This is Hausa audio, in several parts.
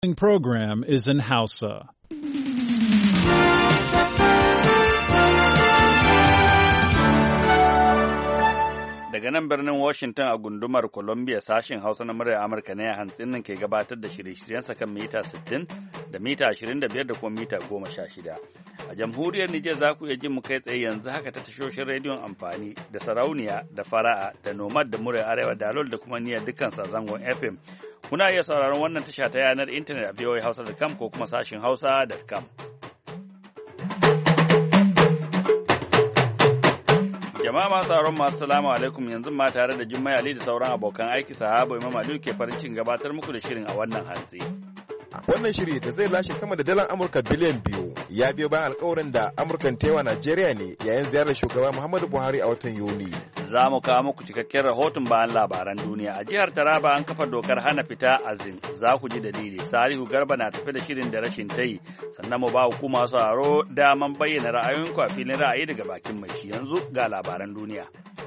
Program is in Hausa. Daga nan birnin Washington a gundumar Columbia sashen Hausa na muryar Amurka ne a hantsin nan ke gabatar da shirye-shiryensa kan mita 60 da mita 25 da kuma mita 16. A jamhuriyar Nijar za ku iya jin mu kai tsaye yanzu haka ta tashoshin rediyon amfani da sarauniya da fara'a da nomad da muryar arewa da alol da kuma niyyar dukkan zangon FM. Kuna iya sauraron wannan tasha ta yanar intanet a voahausa.com ko kuma sashin hausa.com. Jama'a masu sauran masu salamu alaikum, yanzu ma tare da Jummai Ali da sauran abokan aiki sahabo Imam Aliyu ke farin cikin gabatar muku da shirin a wannan hantsi. Wannan shiri da zai lashe sama da dalar Amurka biliyan 2 ya biyo bayan alkawarin da Amurkan taiwa Najeriya ne yayin ziyarar shugaba Muhammadu Buhari a watan Yuni. Za mu kawo muku cikakken rahoton bayan labaran duniya. A jihar Taraba an kafa dokar hana fita azin, za ku ji dalili. Salihu Garba na tafi da shirin da rashin tayi, sannan mu ba ku masu aro daman bayyana ra'ayoyinku a filin ra'ayi daga bakin mai shi. Yanzu ga labaran duniya.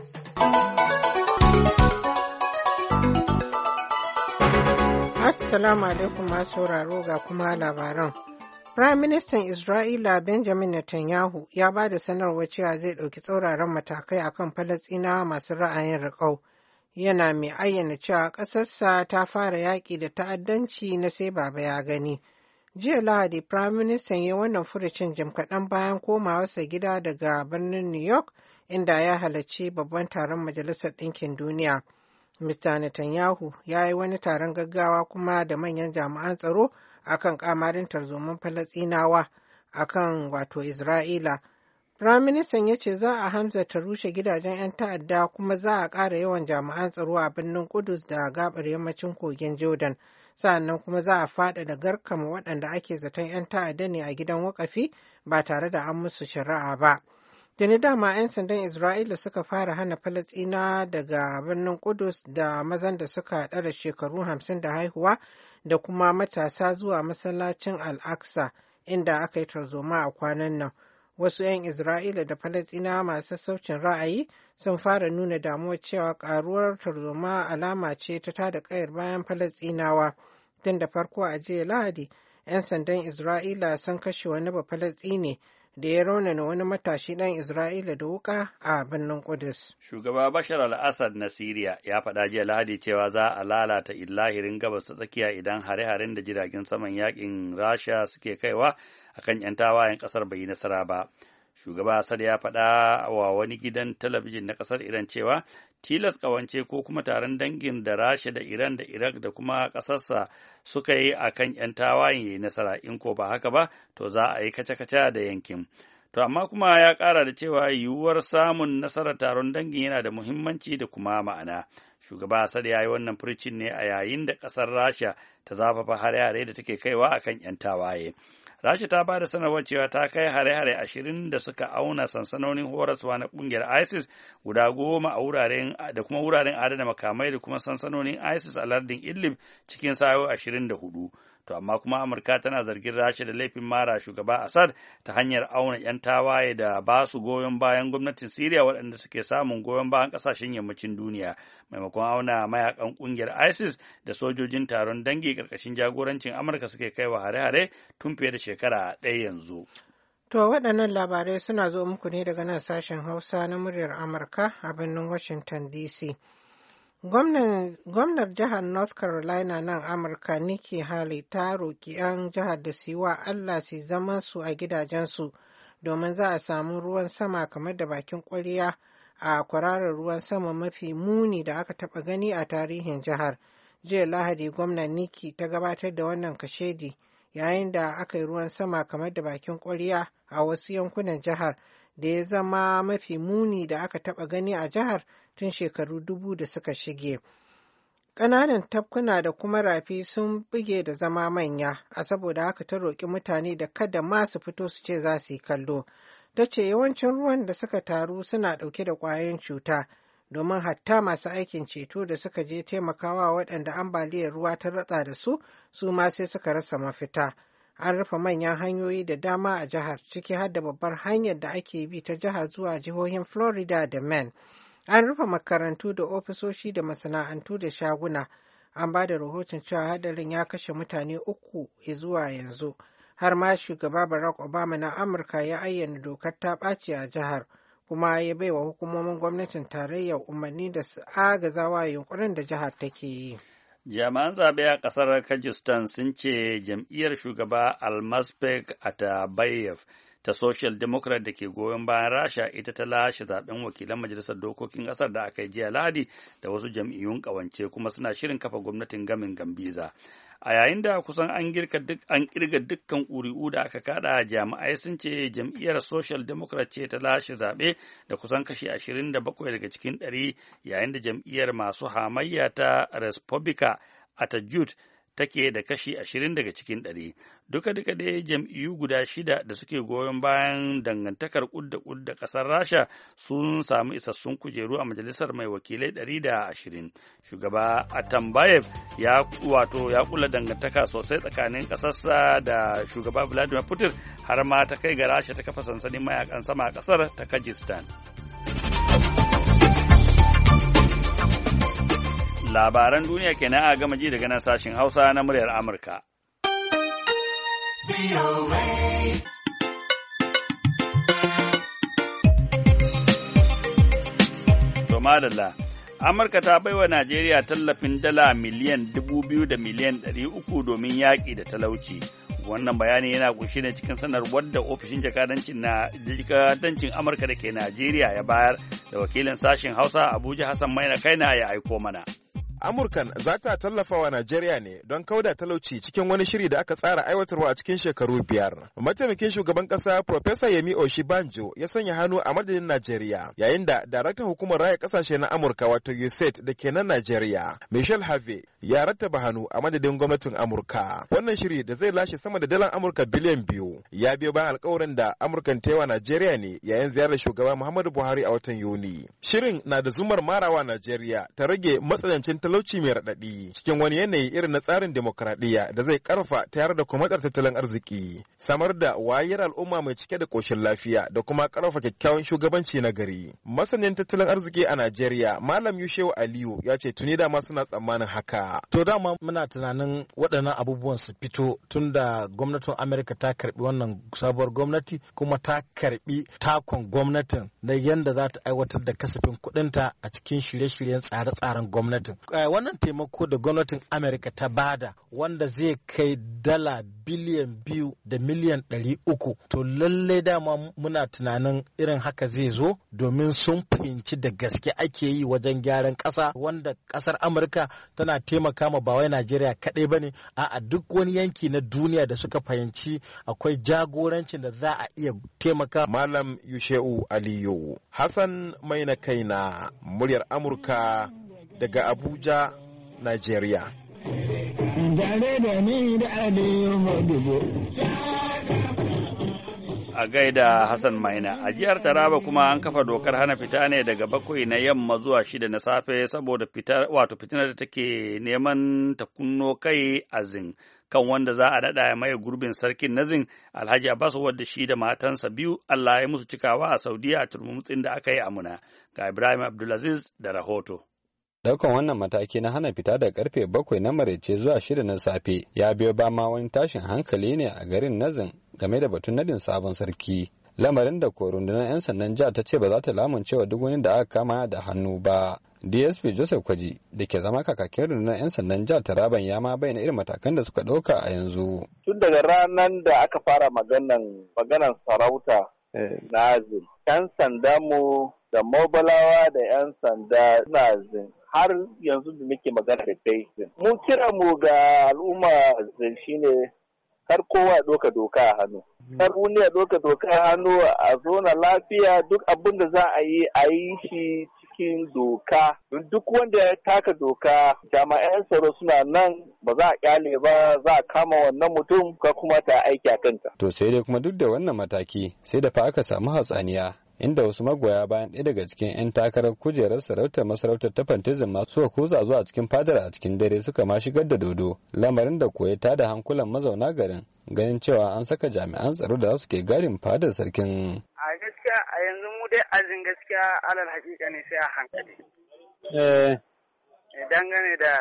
Assalamu alaikum masu sauraro ga kuma labaran. Prime Minister Isra'ila Benjamin Netanyahu ya ba da sanarwar cewa zai ɗauki tsauraran matakai akan Falasɗinawa masu ra'ayin riƙau. Yana mai ayyana cewa ƙasarsa ta fara yaƙi da ta'addanci na sai baba ya gani. Jiya Lahadi, Prime Minister ya wannan furucin jim kaɗan bayan komawarsa gida daga birnin New York, inda ya halarci babban taron Majalisar Ɗinkin Duniya. Mr. Netanyahu ya yi wani taron gaggawa kuma da manyan jami'an tsaro akan kamarin tarzoman Falasɗinawa akan wato Isra'ila. Firaministan ya ce za a hamzata rushe gidajen 'yan ta'adda kuma za a ƙara yawan jami'an tsaro a birnin Kudus da gabar yammacin kogin Jordan. Sa'annan kuma za a faɗaɗa garkama waɗanda ake zaton 'yan ta'adda ne a gidan wakafi ba tare da an musu shari'a ba. Tuni dama 'yan sandan Isra'ila suka fara hana Falasɗina daga birnin Kudus da mazan da suka ɗara shekaru 50 da haihuwa da kuma matasa zuwa masallacin Al-Aqsa inda aka yi tarzoma a kwanan nan. Wasu 'yan Isra'ila da Falasɗina masu sassaucin ra'ayi sun fara nuna damuwar cewa ƙaruwar tarzoma alama ce ta tada ƙayar bayan Falasɗinawa. Tun da farko a jiya Lahadi, 'yan sandan Isra'ila sun kashe wani Bafalasɗine da ya raunana wani matashi ɗan Isra'ila da wuƙa a birnin Kudus. Shugaba Bashar al-Assad na Siriya ya faɗa jiya Lahadi cewa za a lalata illahirin gabas ta tsakiya idan hare-haren da jiragen saman yakin Rasha suke kaiwa akan 'yan tawayen ƙasar bai yi nasara ba. Shugaba Assad ya faɗa wa wani gidan talabijin na ƙasar Iran cewa tilas ƙawance ko kuma taron dangin da Rasha da Iran da Iraq da kuma ƙasarsa suka yi a kan 'yan tawayen ya yi nasara, in ko ba haka ba to za a yi kace-kace da yankin. To amma kuma ya ƙara da cewa yiwuwar samun nasarar taron dangin yana da muhimmanci da kuma ma'ana. Shugaba Assad ya yi wannan furcin ne a yayin da ƙasar Rasha ta zafafa hare-hare da take kaiwa a kan 'yan tawaye. Rasha ta ba da sanarwar cewa ta kai hare-hare 20 da suka auna sansanonin horaswa na kungiyar ISIS guda 10 a wuraren da kuma wuraren adana makamai da kuma sansanonin ISIS a lardin Idlib cikin sa'o'i 24. To amma kuma Amurka tana zargin Rasha da laifin mara shugaba Assad ta hanyar auna 'yan tawaye da ba su goyon bayan gwamnatin Siriya waɗanda suke samun goyon bayan ƙasashen yammacin duniya maimakon auna mayakan ƙungiyar ISIS da sojojin taron dangi ƙarƙashin jagorancin Amurka suke kaiwa hare-hare tun fiye da shekara ɗaya yanzu. To waɗannan labarai suna zo muku ne daga nan sashen Hausa na muryar Amurka a birnin Washington DC. Gwamnar jihar North Carolina nan Amurka Nikki Haley ta roƙi 'yan jihar da su yi wa Allah su zaman su a gidajensu domin za a samu ruwan sama kamar da bakin ƙwarya a kwararar ruwan sama mafi muni da aka taɓa gani a tarihin jihar. Jiya Lahadi gwamnan Nikki ta gabatar da wannan kashedi yayin da aka yi ruwan sama kamar da bakin ƙwarya a wasu yankunan jihar da ya zama mafi muni da aka taɓa gani a jihar tun shekaru 2000 da suka shige. Ƙananan tafkuna da kuma rafi sun buge da zama manya, a saboda haka ta roƙi mutane da kada ma su fito su ce za su yi kallo. Ta ce yawancin ruwan da suka taru suna ɗauke da ƙwayoyin cuta, domin hatta masu aikin ceto da suka je taimakawa waɗanda ambaliyar ruwa ta ratsa da su ma sai suka rasa mafita. An rufe manyan hanyoyi da dama a jihar, ciki har da babbar hanyar da ake bi ta jihar zuwa jihohin Florida da Maine. An rufe makarantu da ofisoshi da masana'antu da shaguna. An ba da rahoton cewa hadarin ya kashe mutane 3 zuwa yanzu. Har ma shugaba Barack Obama na Amurka ya ayyana dokar ta ɓaci a jihar, kuma ya baiwa hukumomin gwamnatin tarayyar umarni da su agazawa yunkurin da jihar take yi. Jami'an zaɓe a ƙasar Kyrgyzstan sun ce jam'iyyar shugaba Almazbek Atabayev ta Social Democrat da ke goyon bayan Rasha ita ta lashe zaɓen wakilan majalisar dokokin ƙasar da aka yi jiya Lahadi da wasu jam'iyyun ƙawance, kuma suna shirin kafa gwamnatin gamin Gambiza. A yayin da kusan an kirga dukkan ƙuri'u da aka kada, jami'ai sun ce jam'iyyar Social Democrat ce ta lashe zaɓe da kusan kashi 27 daga cikin 100, yayin da jam'iyyar masu hamayya ta Respublika Atajut take da kashi 20 daga cikin 100. Duka dai jam'iyyu guda 6 da suke goyon bayan dangantakar kudda ƙasar Rasha sun samu isassun kujeru a majalisar mai wakilai 120. Shugaba Atambayev ya kula dangantaka sosai tsakanin ƙasarsa da shugaba Vladimir Putin, har ma ta kai ga Rasha ta kafa sansanin mayakan sama a ƙasar ta Kyrgyzstan. Labaran duniya kenan a gama ji daga nan sashen Hausa na muryar Amurka. To madalla, Amurka ta baiwa Najeriya tallafin dala miliyan 2,000 da miliyan 300 domin yaƙi da talauci. Wannan bayani yana ƙunshe ne cikin sanarwar da ofishin jakadancin Amurka da ke Najeriya ya bayar, da wakilin sashen Hausa Abuja Hassan Maina Kaina ya aiko mana. Amurkan za ta tallafa wa Najeriya ne don kauda talauci cikin wani shiri da aka tsara aiwatarwa a cikin shekaru 5. Mataimakin shugaban ƙasa Professor Yemi Oshibanjo ya sanya hannu a madadin Najeriya, yayin da daraktan hukumar raya ƙasashe na Amurka wato USAID da ke nan Najeriya, Michelle Harvey, ya rattaba hannu a madadin gwamnatin Amurka. Wannan shiri da zai lashe sama da dalar Amurka biliyan 2 ya biyo bayan alƙawarin da Amurkan ta yi wa Najeriya ne yayin ziyarar shugaba Muhammadu Buhari a watan Yuni. Shirin na da zumar marawa Najeriya ta rage matsanancin talauci mai raɗaɗi cikin wani yanayi irin na tsarin demokradiyya da zai karfa tayar da kwamatar tattalin arziki, samar da wayar al'umma mai cike da ƙoshin lafiya da kuma karfa kyakkyawan shugabanci na gari. Masanin tattalin arziki a Najeriya, Malam Yushewu Aliyu, ya ce tuni dama suna tsammanin haka. To dama muna tunanin waɗannan abubuwan su fito tun da gwamnatin Amerika ta karbi wannan sabuwar gwamnati, kuma ta karbi takon gwamnatin na yadda za ta aiwatar da kasafin kuɗinta a cikin shirye-shiryen tsare-tsaren gwamnatin. Wannan taimako da gwamnatin Amerika ta bada, wanda zai kai dala biliyan 2 da miliyan 300, to lallai dama muna tunanin irin haka zai zo, domin sun fahimci da gaske ake yi wajen gyaran ƙasa, wanda ƙasar Amurka tana taimaka ma ba wai Najeriya kaɗai ba ne, a duk wani yanki na duniya da suka fahimci akwai jagorancin da za a iya taimaka. Malam Yushewu Aliyu, Hassan Maina Kaina, muryar Amurka daga Abuja, Najeriya. A gaida Hassan Maina, a jihar Taraba kuma an kafa dokar hana fita ne daga 7 na yamma zuwa 6 na safe saboda fitinar da take neman ta kunno kai a Zin, kan wanda za a daɗa ya maye gurbin sarkin na Zin, Alhaji Abbas, wadda shi da matansa 2 Allah ya musu cikawa a Saudiya a turmutsin da aka yi a Muna. Ga Ibrahim Abdulaziz da rahoto. Daukan wannan mataki na hana fita da karfe 7 na maraice zuwa 6 na safe ya biyo ba ma wani tashin hankali ne a garin Nazin game da batun nadin sabon sarki. Lamarin da ko rundunar 'yan sandan jihar ta ce ba za ta lamunce wa duk wani da aka kama da hannu ba. DSP Joseph Kwaji da ke zama kakakin rundunar 'yan sandan jihar Taraban ya ma bayyana irin matakan da suka ɗauka a yanzu. Tun daga ranar da aka fara maganan sarauta na Nazin, 'yan sandanmu da mobalawa da 'yan sanda na Zin har yanzu da muke magana da dai. Mun kira mu ga al'umma Zin shine kar kowa doka doka a hannu. Kar wani ya doka doka a hannu, a zona lafiya, duk abin da za a yi shi cikin doka. Duk wanda ya taka doka, jami'an tsaro suna nan, ba za a kyale ba, za a kama wannan mutum ka kuma ta aiki a kanta. To sai dai kuma duk da wannan mataki sai da fa aka samu hatsaniya, inda wasu magoya bayan ɗaya daga cikin 'yan takarar kujerar sarautar masarautar ta Fantizin ma suka kuza zuwa cikin fadar a cikin dare suka ma shigar da dodo, lamarin da koya tada hankulan mazauna garin, ganin cewa an saka jami'an tsaro da su ke gadin fadar sarkin. A gaskiya a yanzu mu dai azin gaskiya alal hakika ne sai a hankali. Dangane da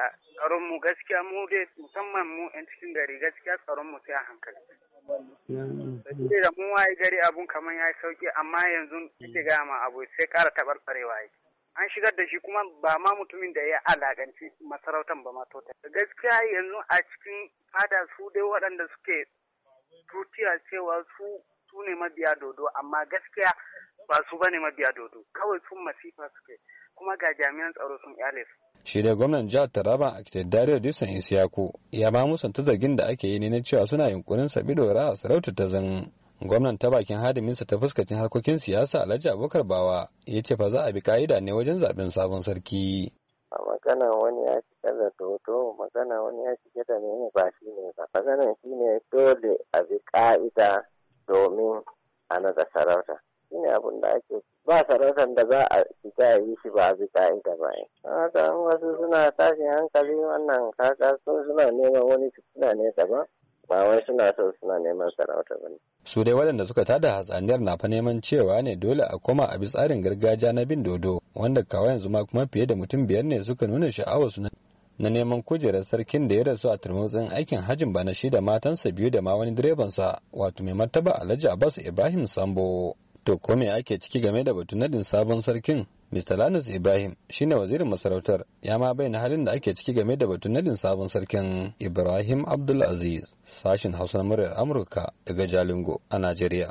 tsaron mu gaskiya mu dai musamman mu yan cikin gari gaskiya tsaron mu sai a hankali. Sai da mu waye gari abun kamar ya sauki amma yanzu kike ga ma abu sai ƙara tabarbarewa yake. An shigar da shi kuma ba ma mutumin da ya alakanci masarautar ba ma tota. Gaskiya yanzu a cikin fada su dai waɗanda suke tutiya cewa su ne mabiya dodo amma gaskiya ba su bane mabiya dodo kawai sun masifa suke kuma ga jami'an tsaro sun yale su. Shi da gwamnan jihar Taraba a Dariya Disan Isiyaku ya ba musanta zargin da ake yi ne na cewa suna yunkurin sabi dora a sarautar ta zan. Gwamnan ta bakin hadiminsa ta fuskacin harkokin siyasa Alhaji Abubakar Bawa ya ce fa za a bi ka'ida ne wajen zaben sabon sarki. A magana wani ya shiga da dodo, magana wani ya shiga da ne ba shi ne ba. Maganan shi ne dole a bi ka'ida domin a naɗa sarauta. Shi ne abin da ake ba sarautar da za a shiga yi shi ba a bi ka'ida ba. Haka wasu suna tashin hankali wannan kaka suna neman wani fitina ne daban. Ba wai suna so suna neman sarauta ba ne. Su dai waɗanda suka tada hatsaniyar na fa neman cewa ne dole a koma a bi tsarin gargajiya na bin dodo wanda kawai yanzu ma kuma fiye da mutum 5 ne suka nuna sha'awarsu na neman kujerar sarkin da ya rasu a turmutsin aikin hajjin bana shi da matansa 2 da ma wani direbansa wato mai martaba Alhaji Abbas Ibrahim Sambo. To ko me ake ciki game da batun nadin sabon sarkin? Mr. Lanus Ibrahim shine wazirin masarautar ya ma bayyana halin da ake ciki game da batun nadin sabon sarkin. Ibrahim Abdulaziz, sashin Hausa na muryar Amurka daga Jalingo a Najeriya.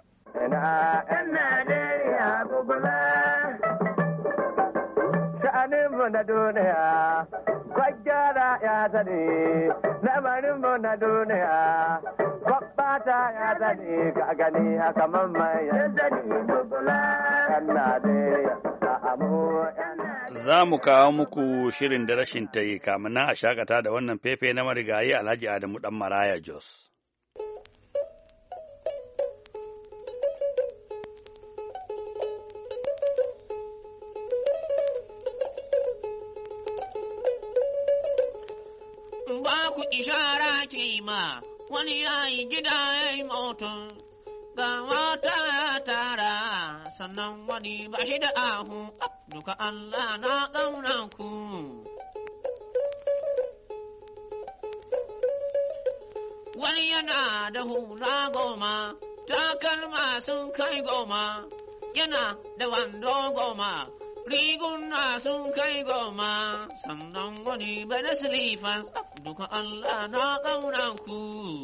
Sha'aninmu na duniya, kwaggara ya zane, lamarinmu na duniya, kwabbata ya zane, ka gani haka mamman ya zane, yan Najeriya. Za mu kawo muku shirin da rashin ta yi kamun nan a shakata da wannan fefe na marigayi Alhaji Adamu Dan Maraya Jos. Ba ku ishara ke ma wani yayi gida ya yi mutum. Ga mata ya tara sannan wani ba shi da ahu duka Allah na ƙauna ku. Wani yana da hula 10, takalma sun kai 10, yana da wando 10, riguna sun kai 10, sannan wani ba da silifas duka Allah na ƙauna ku.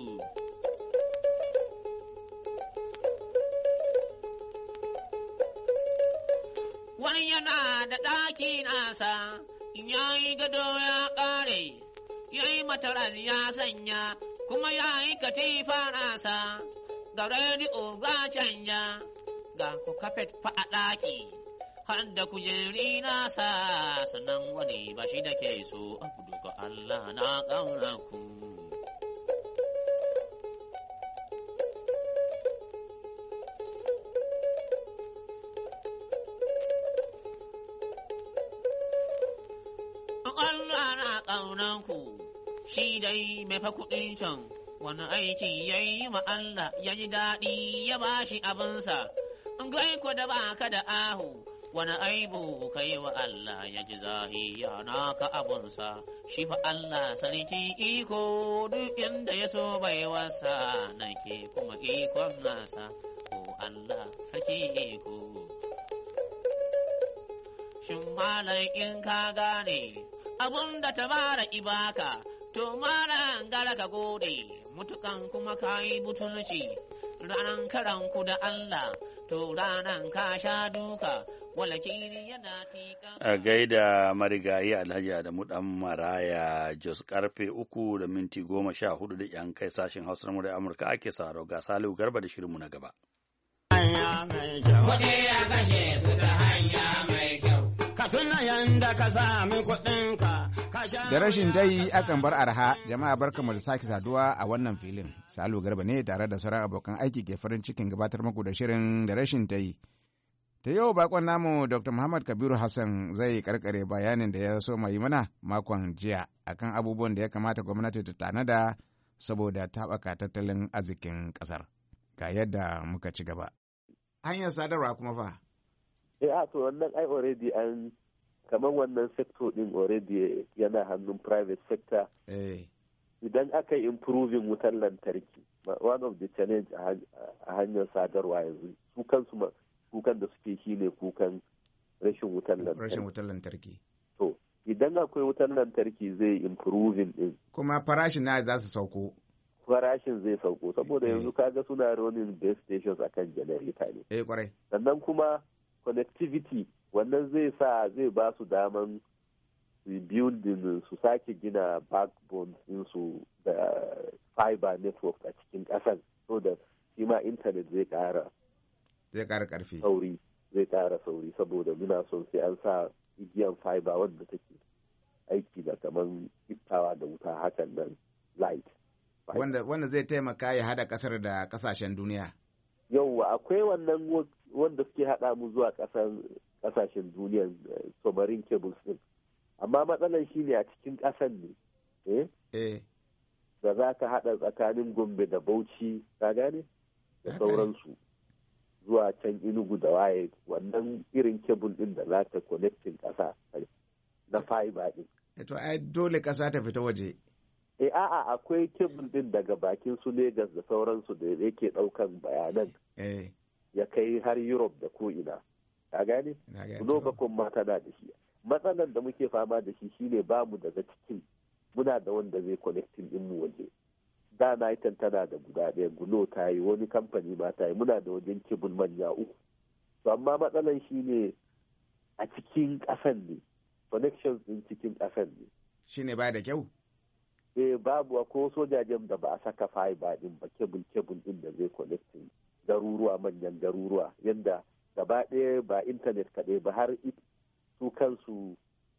Wani yana da ɗaki nasa, ya yi gado ya ƙare, ya yi mataran ya sanya, kuma ya yi katifa nasa, ga rediyo ga canja, ga ku kafet fa a ɗaki, har da kujeri nasa, sannan wani ba shi da ke so, abu duka Allah na ƙauna ku. Allah na ƙaunanku, shi dai mai fa kuɗin can, wani aiki ya yi ma Allah ya ji daɗi ya ba shi abinsa, gai ku da baka da ahu, wani aibu ka yi wa Allah ya ji zahiya naka abunsa, shi fa Allah sarki iko duk inda ya so bai wasa, nake kuma ikon nasa, ko Allah sarki iko. Shin malai in ka gane, abun da ta bara ibaka, to malan gara ka gode, mutukan kuma ka yi butulci, ranan karanku da Allah, to ranan ka sha duka, walakiri yana tika. A gaida marigayi Alhaji Adamu Dan Maraya Jos karfe 3:14 da yan kai sashen Hausa na Amurka ake saro ga Salihu Garba da shirinmu na gaba. Kuɗi ya kashe su ta hanya mai kyau. Tuna yanda ka sami kuɗinka. Da rashin tayi akan bar arha, jama'a barkamu da sake saduwa a wannan filin. Salu Garba ne tare da sauran abokan aiki ke farin cikin gabatar muku da shirin da rashin tayi. Ta yau bakon namu Dr. Muhammad Kabiru Hassan zai karkare bayanin da ya so mai mana makon jiya akan abubuwan da ya kamata gwamnati ta tanada saboda taɓaka tattalin arzikin ƙasar. Ga yadda muka ci gaba. Hanyar sadarwa kuma fa? To wannan ai already an kamar wannan sector din already yana hannun private sector. Idan aka yi improving wutar lantarki, one of the challenge a hanyar sadarwa yanzu su kansu kukan da suke shi ne kukan rashin wutar lantarki. To idan akwai wutar lantarki zai improving din. Kuma farashin na za su sauko. Farashin zai sauko saboda yanzu kaga suna running base stations akan generator ne. Kwarai. Sannan kuma connectivity wannan zai ba su daman building su sake gina backbone su da fiber network a cikin ƙasan so da shi ma internet zai ƙara ƙarfi sauri zai ƙara sauri saboda muna son sai an sa igiyan fiber wanda take aiki da kaman ittawa da wuta hakan nan light wanda zai taimaka ya hada ƙasar da ƙasashen duniya. Yauwa akwai wannan wanda suke hada mu zuwa ƙasashen duniya submarine cables din. Amma matsalar shi ne a cikin ƙasan ne, da za ka haɗa tsakanin Gombe da Bauchi, ka gane? Da sauransu, zuwa can Enugu da waye, wannan irin kebul ɗin da za ta connectin ƙasa na fiber ɗin. To, ai dole ƙasa ta fita waje. A'a, akwai kebul ɗin daga bakin su Legas da sauransu da yake ɗaukan bayanan. Ya kai har Europe da ko'ina, ka gane? Globacom ma tana da shi. Matsalar da muke fama da shi shine bamu daga cikin muna da wanda zai connecting din mu waje. Da Nitan tana da guda ɗaya, Gulo ta yi, wani kamfani ma ta yi, muna da wajen kebul manya 3. To amma matsalar shine a cikin ƙasan ne, connections din cikin ƙasan ne. Shine ba da kyau? Babu ko sojajen da ba a saka fiber din ba kebul din da zai connecting garuruwa manyan garuruwa yanda gaba ɗaya ba intanet kaɗai ba har su kansu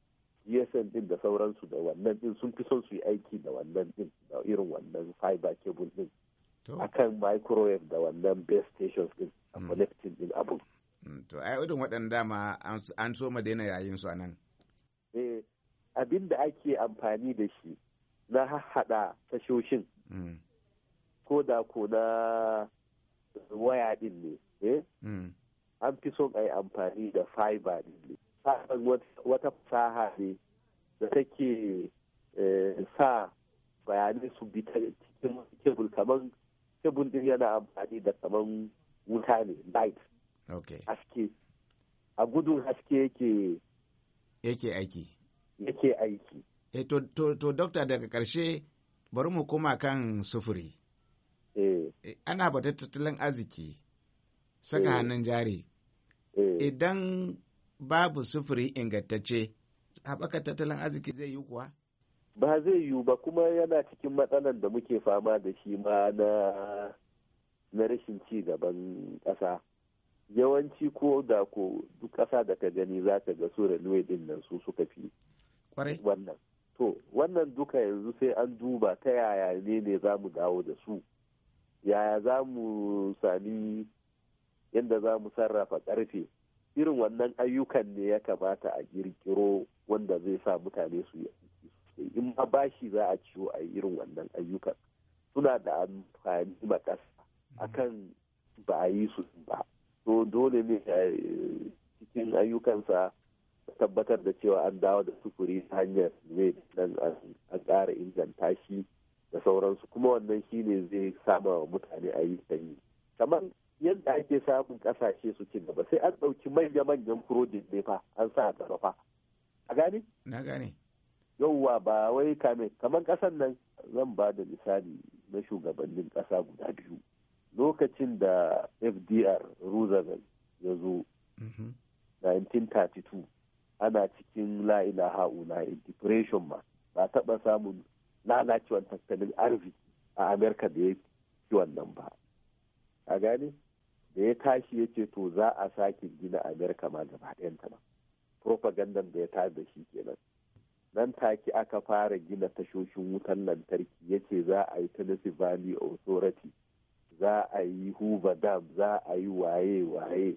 GSM din da sauransu da wannan din sun fi son su yi aiki da wannan din da irin wannan fiber cable din akan microwave da wannan base stations din a connecting din abu. To ai irin waɗanda dama an so ma daina yayin su anan. Abin da ake amfani da shi na haɗa tashoshin ko da ko na waya din ne an fi son a yi amfani da fiber din ne. Wata fasaha ne da take sa bayanai su bi ta cikin kebul kamar kebul din yana amfani da kamar wuta ne light haske a gudun haske yake aiki to dokta daga ƙarshe bari mu koma kan sufuri ana bata tattalin arziki saka hannun jari idan babu sufuri ingantacce haɓaka tattalin arziki zai yi kuwa? Ba zai yiwu ba kuma yana cikin matsalar da muke fama da shi ma na rashin ci gaban ƙasa. Yawanci ko da ko duk ƙasa da ka gani za ka ga su railway din nan su suka fi wannan. To, wannan duka yanzu sai an duba ta yaya ne za mu dawo da su. Yaya za mu sami yadda za mu sarrafa ƙarfe. Irin wannan ayyukan ne ya kamata a kirkiro wanda zai sa mutane su yi in ma bashi za a ciwo a irin wannan ayyukan suna da amfani makasa akan ba a yi su ba to dole ne cikin ayyukansa tabbatar da cewa an dawo da sufuri ta hanyar zai dan an ƙara inganta shi da sauransu kuma wannan shine zai sama wa mutane ayyukan yi kamar yadda ake samun kasashe su ci gaba sai an ɗauki manya-manyan project ne fa an sa a gaba fa a gane? Na gane. Yauwa ba wai kamar ƙasan nan zan ba da misali na shugabannin ƙasa guda biyu lokacin da FDR Roosevelt ya zo 1932 ana cikin la'ila ha'ula depression ma ba taɓa samun lalacewar tattalin arziki a Amerika da ya fi wannan ba a gane? Da ya tashi ya ce to za a sake gina Amerika ma gaba ɗayanta ba. Propagandan da ya tada da shi kenan. Nan take aka fara gina tashoshin wutan lantarki ya ce za a yi Tennessee Valley Authority, za a yi Hoover Dam, za a yi waye-waye.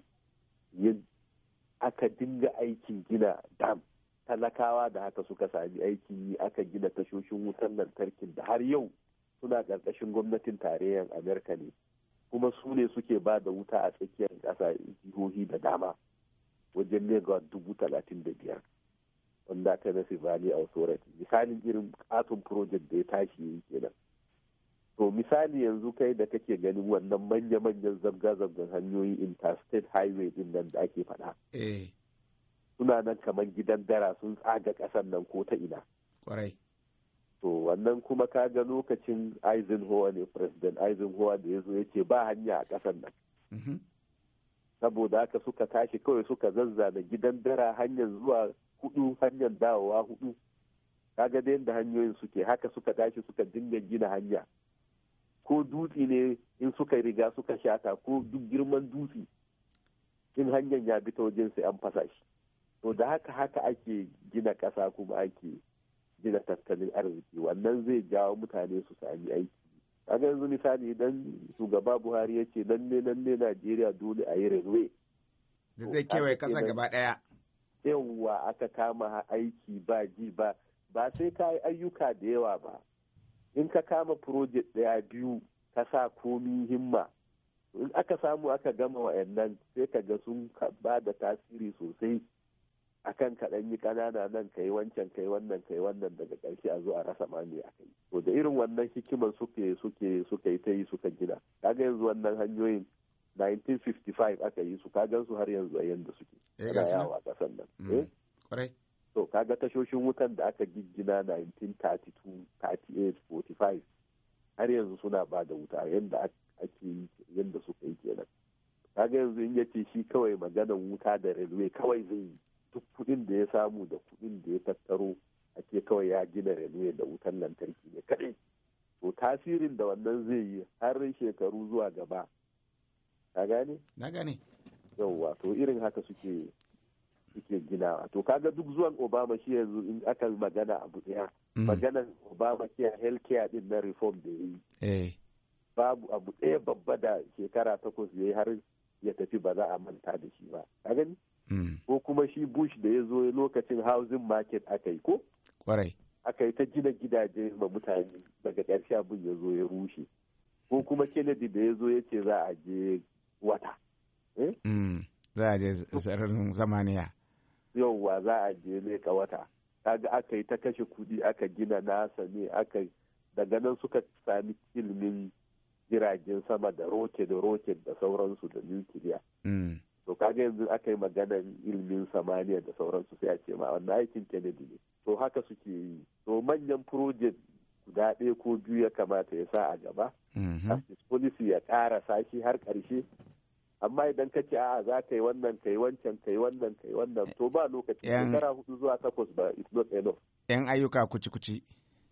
Aka dinga aikin gina dam. Talakawa da haka suka sami aikin yi aka gina tashoshin wutan lantarkin da har yau suna ƙarƙashin gwamnatin tarayyar Amerika ne. Kuma su ne suke ba da wuta a tsakiyar ƙasa jihohi da dama wajen megawatt 35,000 wanda Tennessee Valley Authority, misalin irin katon project da ya tashi kenan. To misali yanzu kai da kake ganin wannan manya-manyan zabga-zabgan hanyoyi interstate highway din nan da ake faɗa. Suna nan kamar gidan dara sun tsaga ƙasar nan ko ta ina. Kwarai. To wannan kuma ka ga lokacin Eisenhower ne, President Eisenhower da ya zo ya ce ba hanya a ƙasar nan. Saboda haka suka tashi kawai suka zazzana gidan dara, hanyar zuwa 4, hanyar dawowa 4. Kaga da yadda hanyoyin suke, haka suka tashi suka dinga gina hanya. Ko dutse ne in suka riga suka shata, ko duk girman dutse in hanyar ya bi ta wajen sai an fasa shi. To da haka ake gina ƙasa kuma ake gina tattalin arziki. Wannan zai jawo mutane su sami aiki. Kaga yanzu misali idan shugaba Buhari ya ce nan ne Najeriya dole a yi railway da zai kewaye ƙasa gaba ɗaya. Yawwa aka kama aiki ba ji ba sai ka yi ayyuka da yawa ba. In ka kama project 1-2 ka sa komi himma, in aka samu aka gama wa'annan sai ka ga sun ba da tasiri sosai akan kaɗan yi ƙanana nan kai wancan kai wannan daga ƙarshe a zo a rasa mani a kai. To da irin wannan hikiman suka yi ta yi suka gina. Kaga yanzu wannan hanyoyin 1955 aka yi su, kagan su har yanzu a yanda suke. Ana yawa ƙasar nan. To kaga tashoshin wutan da aka giggina 1932, 38, 45 har yanzu suna ba da wuta yanda ake yi yanda suka yi kenan. Kaga yanzu in yace shi kawai maganan wuta da railway kawai zai yi. Duk kuɗin da ya samu da kuɗin da ya tattaro ake kawai ya gina railway da wutan lantarki ne kaɗai. To tasirin da wannan zai yi har shekaru zuwa gaba. Ka gane? Na gane. Yawwa, to irin haka suke ginawa. To kaga duk zuwan Obama shi yanzu in aka magana abu ɗaya. Maganan Obama care healthcare din na reform da ya yi. Babu abu ɗaya babba da shekara 8 ya yi har ya tafi ba za a manta da shi ba. Ka gani? Ko kuma shi Bush da ya zo lokacin housing market aka yi ko? Kwarai. Aka yi ta gina gidaje ma mutane daga ƙarshe abin ya zo ya rushe. Ko kuma Kennedy da ya zo ya ce za a je wata. Za a je sararin zamaniya. Yauwa za a je leƙa wata. Kaga aka yi ta kashe kuɗi aka gina NASA ne daga nan suka sami ilimin jiragen sama da roket da sauransu da nukiliya. To kaga yanzu aka yi maganar ilimin samaniya da sauransu sai a ce ma wannan aikin Kennedy ne. To haka suke yi. To manyan project guda 1 ko 2 ya kamata ya sa a gaba. Policy ya ƙara sashi har ƙarshe. Amma idan ka ce a'a za ka yi wannan kai wancan kai wannan to ba lokaci shekara 4 zuwa 8 ba it's not enough. Yan ayyuka kuci.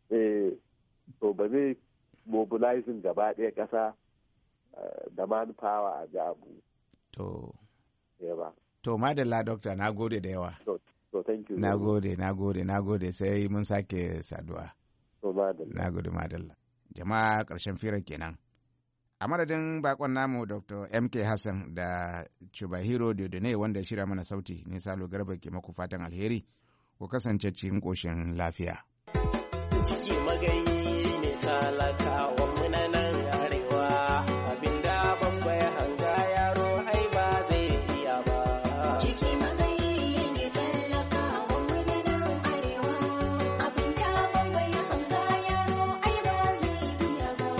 To ba zai mobilizing gaba ɗaya ƙasa da manpower a ga abu. To. Yawa. To madalla doctor, na gode da yawa. To thank you. Na gode sai mun sake saduwa. To madalla. Na gode madalla. Jama'a ƙarshen firar kenan. A madadin bakon namu Dr. MK Hassan da Chubahiro Diodone wanda shirya mana sauti, ni Salo Garba ke maku fatan alheri, ku kasance cikin ƙoshin lafiya. Ciki magayi ne talakawa muna nan arewa, abinda babba ya hanga yaro ai ba zai iya ba. Ciki magayi ne talakawa muna nan arewa, abinda babba ya hanga yaro ai ba zai iya ba.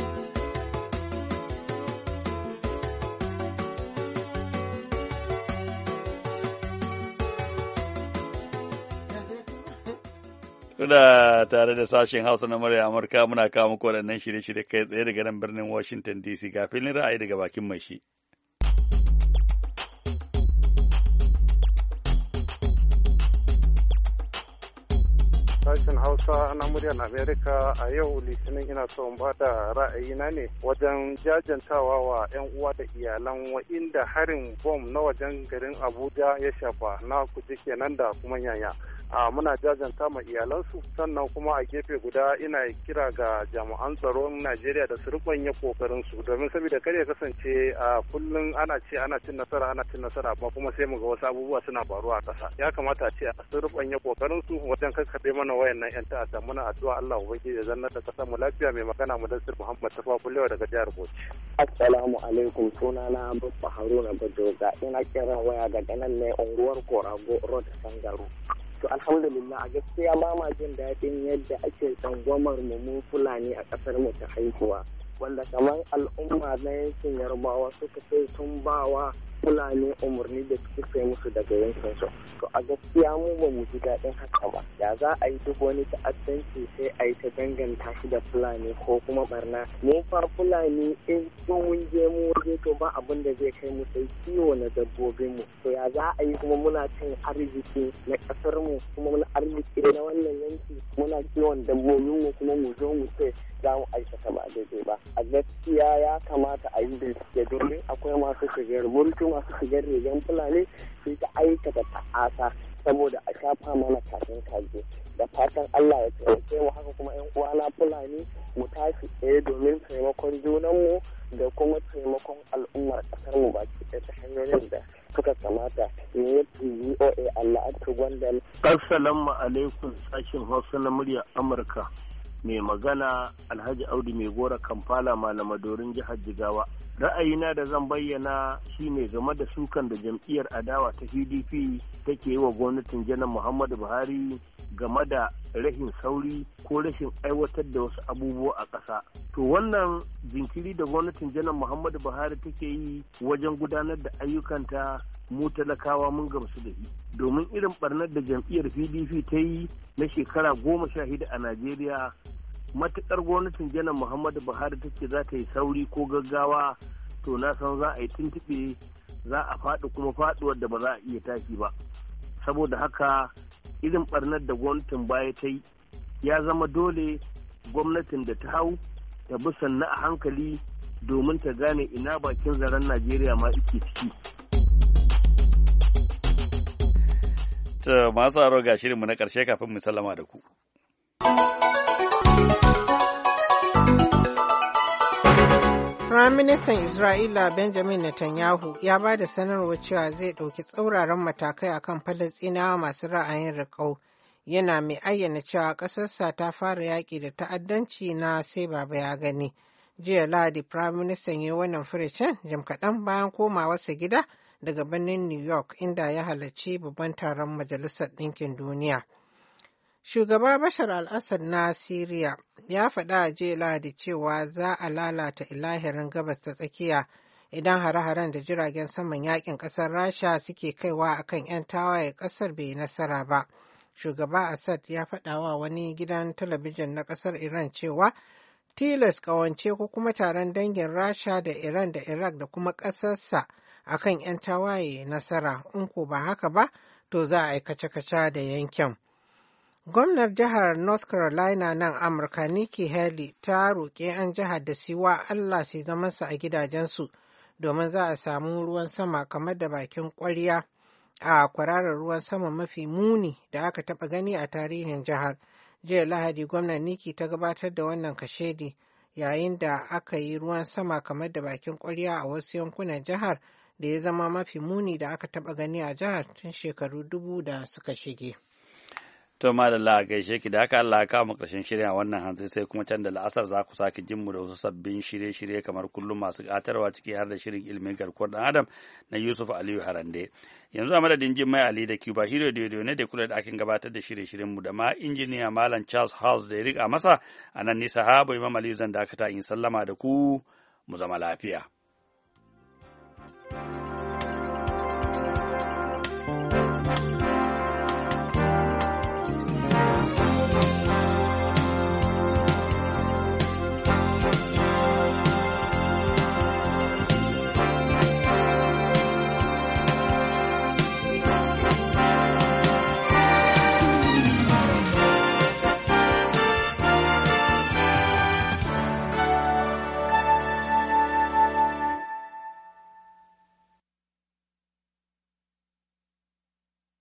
Kuna tare da sashen Hausa na murya Amurka, muna kawo muku waɗannan shirye-shirye kai tsaye daga nan birnin Washington DC ga filin ra'ayi daga bakin mai shi. Sashen Hausa na muryar Amerika a yau Litinin ina so in ba da ra'ayina ne wajen jajantawa wa 'yan uwa da iyalan wa'inda harin bom na wajen garin Abuja ya shafa na kuje kenan da kuma yanya. Muna jajanta ma iyalansu, sannan kuma a gefe guda ina kira ga jami'an tsaron Najeriya da su rubanya kokarin su, domin saboda kar ya kasance a kullum ana cin nasara amma kuma sai mu ga wasu abubuwa suna faruwa a ƙasa. Ya kamata a ce a su rubanya kokarin su wajen kakkaɓe mana wayannan 'yan ta'adda. Muna addu'a Allah ubangiji ya zanna da ƙasar mu lafiya. Mai magana Mudassir Muhammad Tafa Kullewa daga jihar Bauchi. Assalamu alaikum, sunana Baffa Haruna Bajoga, ina kiran waya daga nan ne unguwar Korago Road Sangaru. to alhamdulillah a gaskiya ba ma jin daɗin yadda ake tsangwamar mu Fulani a ƙasar mu ta haihuwa, wanda kamar al'umma na yankin Yarbawa suka ce sun bawa Fulani umarni da suke kai musu daga yankin su. To a gaskiya mu ba mu ji daɗin haka ba. Ya za a yi duk wani ta'addanci sai a yi ta danganta shi da Fulani ko kuma barna. Mu fa Fulani in mun je mu waje to ba abin da zai kai mu sai kiwo na dabbobin mu. To ya za a yi kuma muna cin arziki na ƙasar mu kuma muna arziki na wannan yanki muna kiwon dabbobin mu kuma mu zo mu ce za mu aikata ba daidai ba. A gaskiya ya kamata a yi bincike domin akwai masu shigar mulki masu shigar rigan Fulani sai ta aikata ta'asa saboda a shafa mana kafin kaji. Da fatan Allah ya taimake mu haka kuma ƴan uwana Fulani mu tashi tsaye domin taimakon junanmu da kuma taimakon al'ummar ƙasar mu baki ɗaya ta hanyoyin da suka kamata. Ne VOA Allah atu gwandal. Assalamu alaikum sashin Hausa na murya Amurka. Mai magana Alhaji Audu Mai Gora Kampala Malamadorin jihar Jigawa. Ra'ayina da zan bayyana shine game da sukan da jam'iyyar adawa ta PDP take yi wa gwamnatin janar Muhammadu Buhari game da rashin sauri ko rashin aiwatar da wasu abubuwa a ƙasa. To wannan jinkiri da gwamnatin janar Muhammadu Buhari take yi wajen gudanar da ayyukanta mu talakawa mun gamsu da shi. Domin irin barnar da jam'iyyar PDP ta yi na shekara 16 a Najeriya, matuƙar gwamnatin janar Muhammadu Buhari take za ta yi sauri ko gaggawa, to na san za a yi tuntuɓe, za a faɗi kuma faɗuwar da ba za a iya tashi ba. Saboda haka irin barnar da gwamnatin baya ta yi ya zama dole gwamnatin da ta hau ta bi sannu a hankali domin ta gane ina bakin zaren Najeriya ma ike ciki. To masu aro ga shirinmu na ƙarshe kafin mu sallama da ku. Firaministan Isra'ila Benjamin Netanyahu ya ba da sanarwar cewa zai ɗauki tsauraran matakai akan Falasɗinawa masu ra'ayin riƙau, yana mai ayyana cewa ƙasarsa ta fara yaƙi da ta'addanci na sai baba ya gani. Jiya Lahadi, Firaministan ya yi wannan furicin jim kaɗan bayan komawarsa gida daga birnin New York, inda ya halarci babban taron Majalisar Ɗinkin Duniya. Shugaba Bashar al-Assad na Siriya ya faɗa a jiya Lahadi cewa za a lalata ilahirin gabas ta tsakiya idan hare-haren da jiragen saman yakin ƙasar Rasha suke kaiwa akan 'yan tawaye ƙasar bai yi nasara ba. Shugaba Assad ya faɗa wa wani gidan talabijin na ƙasar Iran cewa tilas ƙawance ko kuma taron dangin Rasha da Iran da Iraq da kuma ƙasarsa akan 'yan tawaye nasara, in ko ba haka ba to za a yi kace-kace da yankin. Gwamnar jihar North Carolina nan Amurka Nikki Haley ta roƙi 'yan jihar da siwa Allah su zamansu a gidajensu domin za a samu ruwan sama kamar da bakin ƙwarya a kwararar ruwan sama mafi muni da aka taɓa gani a tarihin jihar. Jiya Lahadi gwamnar Nikki ta gabatar da wannan kashedi yayin da aka yi ruwan sama kamar da bakin ƙwarya a wasu yankunan jihar da ya zama mafi muni da aka taɓa gani a jihar tun shekaru 2000 da suka shige. To madalla gaishe ki da haka Allah ya kawo mu ƙarshen shirin a wannan hantsi, sai kuma can da la'asar za ku sake jin mu da wasu sabbin shirye-shirye kamar kullum masu ƙatarwa ciki har da shirin ilimin garkuwar ɗan adam na Yusuf Aliyu Harande. Yanzu a madadin Jin Mai Ali da Cuba Hiro da ne da kula da akin gabatar da shirye-shiryen mu da ma injiniya Malam Charles House da ya riƙa masa, a nan nisa Habu Imam Aliyu zan dakata in sallama da ku mu zama lafiya.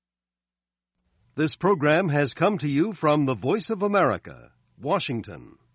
This program has come to you from the Voice of America, Washington.